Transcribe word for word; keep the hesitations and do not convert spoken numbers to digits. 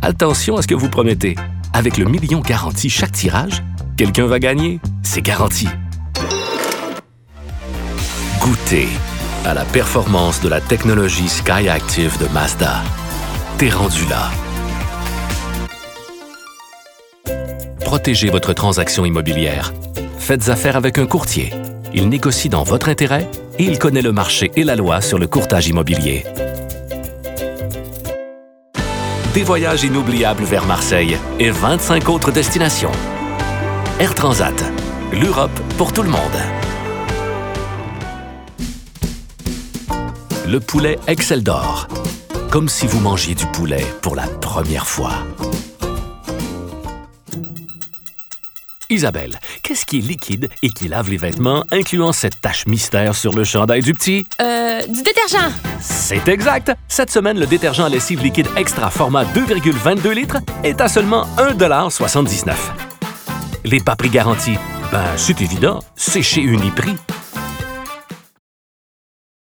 Attention à ce que vous promettez. Avec le million garanti chaque tirage, quelqu'un va gagner. C'est garanti. Goûtez à la performance de la technologie SkyActiv de Mazda. T'es rendu là. Protégez votre transaction immobilière. Faites affaire avec un courtier. Il négocie dans votre intérêt et il connaît le marché et la loi sur le courtage immobilier. Des voyages inoubliables vers Marseille et vingt-cinq autres destinations. Air Transat, l'Europe pour tout le monde. Le poulet Excel d'or. Comme si vous mangiez du poulet pour la première fois. Isabelle, qu'est-ce qui est liquide et qui lave les vêtements, incluant cette tache mystère sur le chandail du petit? Euh, du détergent! C'est exact! Cette semaine, le détergent lessive liquide extra format deux virgule vingt-deux litres est à seulement un dollar soixante-dix-neuf. Les pas prix garantis? Ben, c'est évident, c'est chez Uniprix.